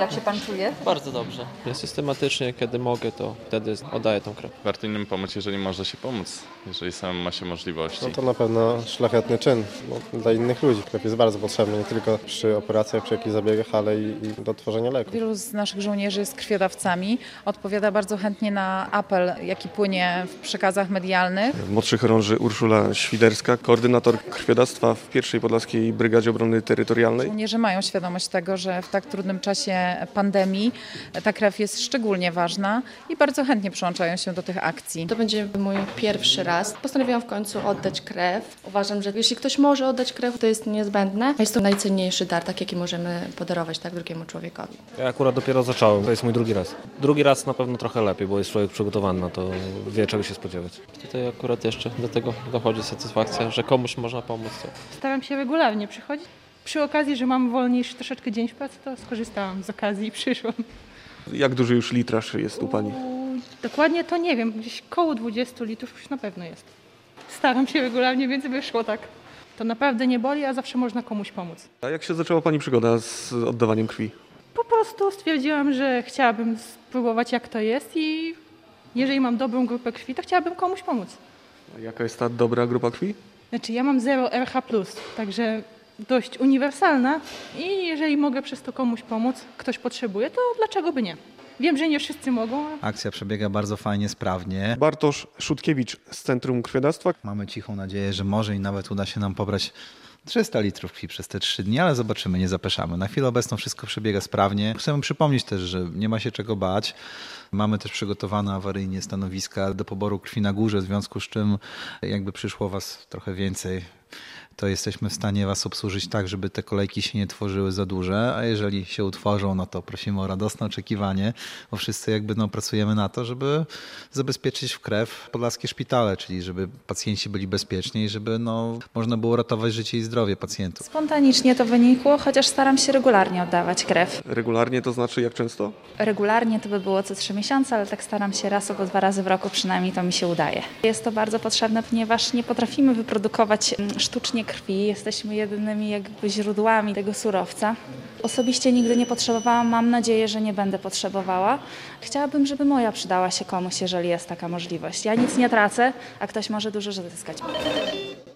Jak się pan czuje? Bardzo dobrze. Ja systematycznie, kiedy mogę, to wtedy oddaję tą krew. Warto innym pomóc, jeżeli można się pomóc, jeżeli sam ma się możliwości. No to na pewno szlachetny czyn dla innych ludzi. Krew jest bardzo potrzebny nie tylko przy operacjach, przy jakichś zabiegach, ale i do tworzenia leków. Wielu z naszych żołnierzy jest krwiodawcami. Odpowiada bardzo chętnie na apel, jaki płynie w przekazach medialnych. W młodszych chorąży Urszula Świderska, koordynator krwiodawstwa w I Podlaskiej Brygadzie Obrony Terytorialnej. Żołnierze mają świadomość tego, że w tak trudnym czasie pandemii ta krew jest szczególnie ważna i bardzo chętnie przyłączają się do tych akcji. To będzie mój pierwszy raz. Postanowiłam w końcu oddać krew. Uważam, że jeśli ktoś może oddać krew, to jest niezbędne. Jest to najcenniejszy dar, jaki możemy podarować drugiemu człowiekowi. Ja akurat dopiero zacząłem, to jest mój drugi raz. Drugi raz na pewno trochę lepiej, bo jest człowiek przygotowany na to, wie czego się spodziewać. Tutaj akurat jeszcze do tego dochodzi satysfakcja, że komuś można pomóc. Staram się regularnie przychodzić. Przy okazji, że mam wolniejszy troszeczkę dzień w pracy, to skorzystałam z okazji i przyszłam. Jak duży już litraż jest u Pani? Dokładnie to nie wiem, gdzieś koło 20 litrów już na pewno jest. Staram się regularnie, więc wyszło tak. To naprawdę nie boli, a zawsze można komuś pomóc. A jak się zaczęła Pani przygoda z oddawaniem krwi? Po prostu stwierdziłam, że chciałabym spróbować jak to jest i jeżeli mam dobrą grupę krwi, to chciałabym komuś pomóc. A jaka jest ta dobra grupa krwi? Znaczy ja mam 0 RH+, także dość uniwersalna i jeżeli mogę przez to komuś pomóc, ktoś potrzebuje, to dlaczego by nie? Wiem, że nie wszyscy mogą. Akcja przebiega bardzo fajnie, sprawnie. Bartosz Szutkiewicz z Centrum Krwiodawstwa. Mamy cichą nadzieję, że może i nawet uda się nam pobrać 300 litrów krwi przez te 3 dni, ale zobaczymy, nie zapeszamy. Na chwilę obecną wszystko przebiega sprawnie. Chcemy przypomnieć też, że nie ma się czego bać. Mamy też przygotowane awaryjnie stanowiska do poboru krwi na górze, w związku z czym jakby przyszło Was trochę więcej, to jesteśmy w stanie Was obsłużyć tak, żeby te kolejki się nie tworzyły za duże, a jeżeli się utworzą, no to prosimy o radosne oczekiwanie, bo wszyscy jakby pracujemy na to, żeby zabezpieczyć w krew podlaskie szpitale, czyli żeby pacjenci byli bezpieczni i żeby można było ratować życie i zdrowie pacjentów. Spontanicznie to wynikło, chociaż staram się regularnie oddawać krew. Regularnie to znaczy jak często? Regularnie to by było co 3 miesiące, ale tak staram się raz albo 2 razy w roku, przynajmniej to mi się udaje. Jest to bardzo potrzebne, ponieważ nie potrafimy wyprodukować sztucznie krwi. Jesteśmy jedynymi jakby źródłami tego surowca. Osobiście nigdy nie potrzebowałam, mam nadzieję, że nie będę potrzebowała. Chciałabym, żeby moja przydała się komuś, jeżeli jest taka możliwość. Ja nic nie tracę, a ktoś może dużo zyskać.